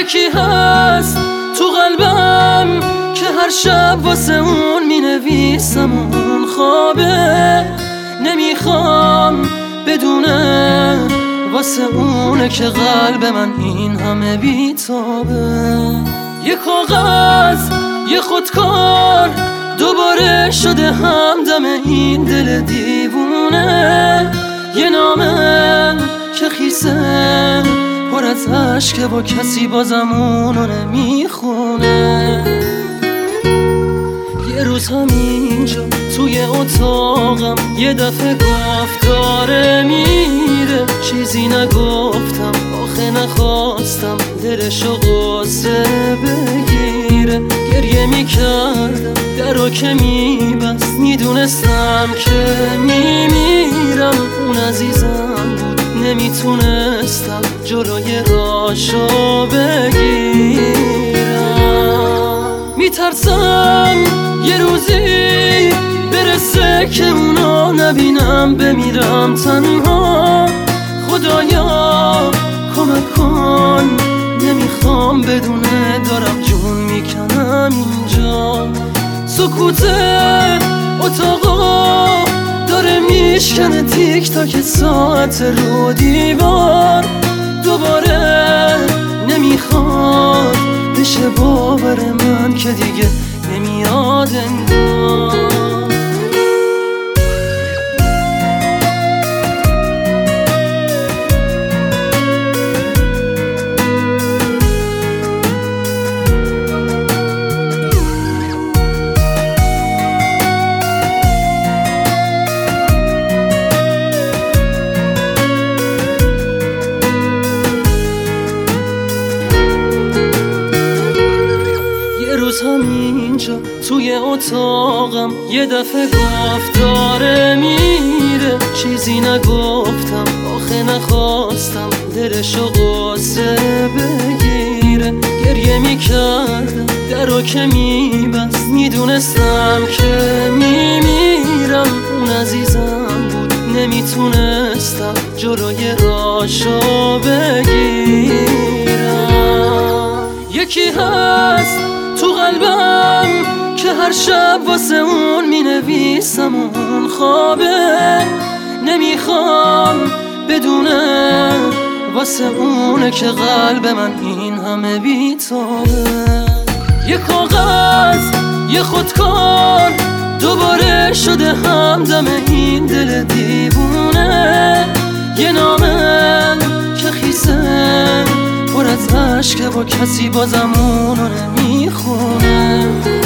یکی هست تو قلبم که هر شب واسه اون مینویسم اون خوابه، نمیخوام بدونه واسه اونه که قلب من این همه بیتابه. یه کاغذ یه خودکار دوباره شده همدم این دل دیوونه، یه نامه که خیسه پر از عشقه و کسی بازم اونو نمیخونه. یه روز همینجا توی اتاقم یه دفعه گفت داره میره، چیزی نگفتم آخه نخواستم دلشو غصه بگیره. گریه میکردم درو که میبست، میدونستم که میمیرم. اون عزیزم بود نمیتونستم جلوی راشو بگیرم. میترسم یه روزی برسه که اونو نبینم، بمیرم تنها. خدایا کمک کن، نمیخوام بدونه دارم جون میکنم اینجا. سکوت اتاقا داره میشکنه تیک تاک ساعت رو دیوار. دوباره نمیخواد بشه باور من که دیگه نمیاد انگار. روز همینجا توی اتاقم یه دفعه گفت داره میره، چیزی نگفتم آخه نخواستم دلشو غصه بگیره. گریه میکردم درو که میبست، میدونستم که میمیرم. اون عزیزم بود نمیتونستم جلوی راشو بگیرم. یکی هست تو قلبم که هر شب واسه اون مینویسم اون خوابه، نمیخوام بدونه واسه اونه که قلب من این همه بیتابه. یه کاغذ یه خودکار دوباره شده همدم این دل دیوونه، یه نامه که خیسه پر از عشقه و کسی بازم اونو نمیخونه.